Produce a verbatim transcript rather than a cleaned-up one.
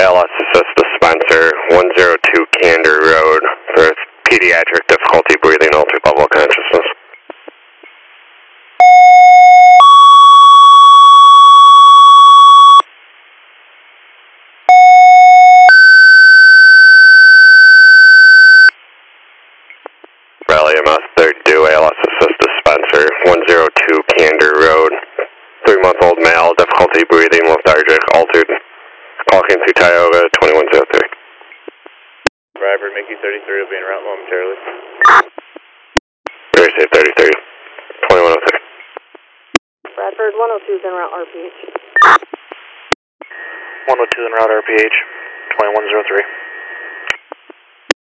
L S assist dispenser, one oh two Candor Road, for pediatric difficulty breathing, altered level of consciousness. Rally M S third due, A L S assist dispenser, one oh two Candor Road, three-month-old male, difficulty breathing, lethargic, altered, walking through Tioga, twenty-one oh three. Driver, Mickey thirty-three will be en route momentarily. Very safe, thirty-three, twenty-one oh three. Bradford, one oh two is en route R P H. one oh two en route R P H, twenty-one oh three.